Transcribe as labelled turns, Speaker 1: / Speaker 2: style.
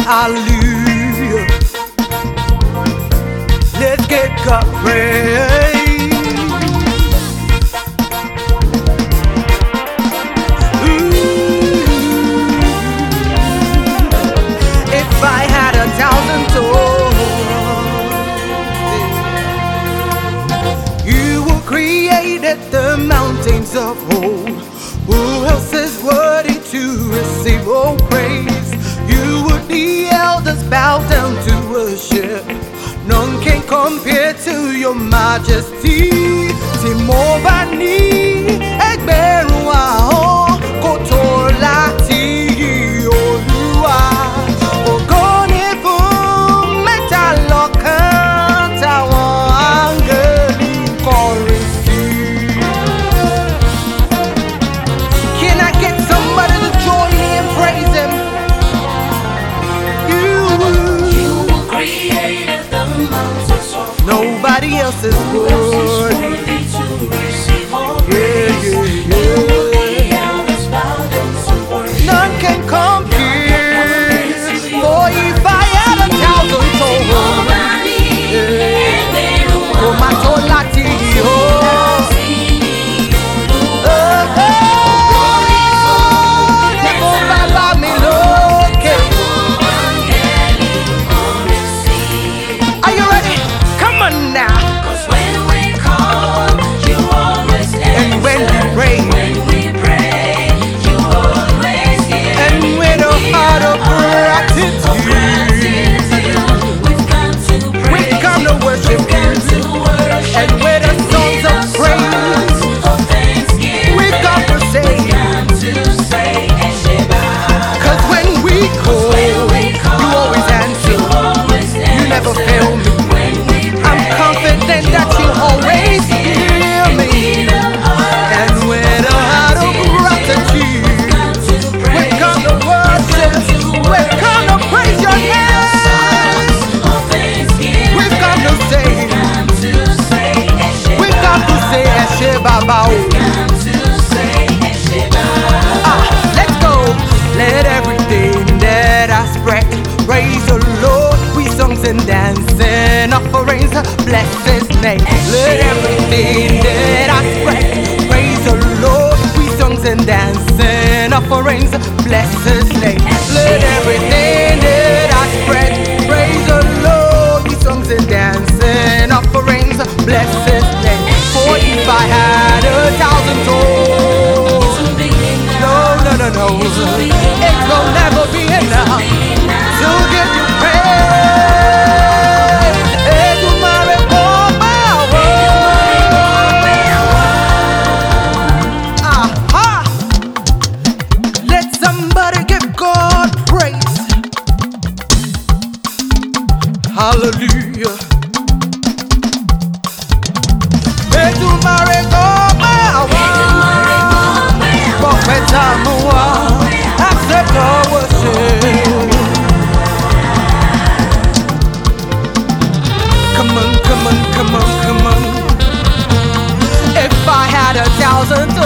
Speaker 1: Hallelujah. Let's get God praise. If I had 1,000 toes, you who created the mountains of old, who else is worthy to receive all praise? You would the elders bow down to worship. None can compare to your majesty. Timobani ẹgbẹ̀rún ahọ́n kò tó láti yí Olúwa. Ògo ni fún mẹ́ta lọ́kan táwọn áńgẹ́lì ń kọrin sí. Can I get somebody to join me and praise Him? You
Speaker 2: created the mountains of
Speaker 1: nobody else is worthy. None can compare. For if I had 1,000 toes, for my tolati, are you ready? Come on now. And when we pray, and with a heart of gratitude, we've come to worship you. And with the songs of praise, we've come to say, 'cause when we call, you always answer. You never fail me. I'm confident that you always hear me. And with a heart of gratitude, we've come to worship. We've come to praise your name. We've come to say, we've come to say, Eshe Baba. Let's go. Let everything that I spread praise the Lord. We songs and dancing offerings, bless His name. Let everything that I spread praise the Lord. We songs and dancing offerings, bless His name. Let everything that I spread praise the Lord. We songs and dancing offerings, bless His name. For if I had 1,000 toes, no, it will never be enough to give you praise. Edumare Obawo. Aha! Let somebody give God praise. Hallelujah. Edumare Obawo. Prophet Amua, accept our worship. Come on. If I had 1,000